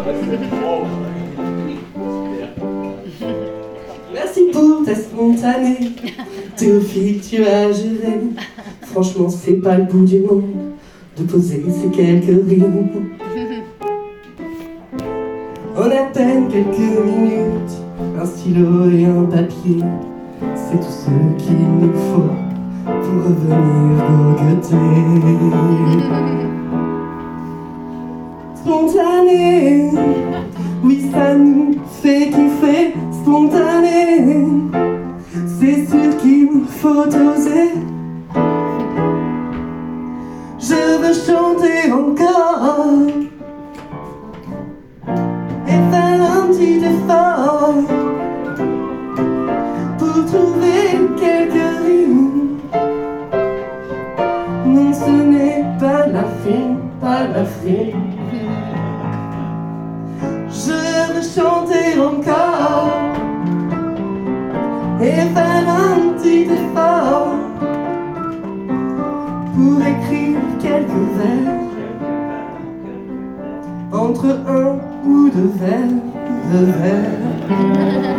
Merci pour ta spontanée. Théophile, tu as géré. Franchement, c'est pas le bout du monde de poser ces quelques rimes. En à peine quelques minutes, un stylo et un papier, c'est tout ce qu'il nous faut pour revenir gogueter. Spontané, oui ça nous fait kiffer. Spontané, c'est sûr qu'il faut oser. Je veux chanter encore et faire un petit effort pour trouver quelques rimes. Non, ce n'est pas la fin, pas la fin. Je veux chanter encore et faire un petit effort pour écrire quelques vers, entre un ou deux vers,